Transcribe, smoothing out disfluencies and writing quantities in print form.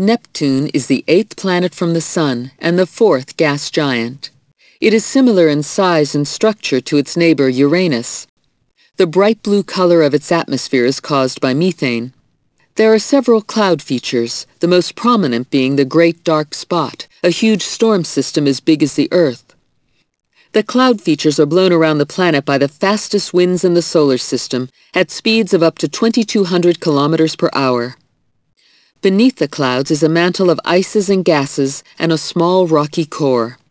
Neptune is the 8th planet from the Sun and the 4th gas giant. It is similar in size and structure to its neighbor Uranus. The bright blue color of its atmosphere is caused by methane. There are several cloud features, the most prominent being the Great Dark Spot, a huge storm system as big as the Earth. The cloud features are blown around the planet by the fastest winds in the solar system at speeds of up to 2,200 kilometers per hour. Beneath the clouds is a mantle of ices and gases and a small rocky core.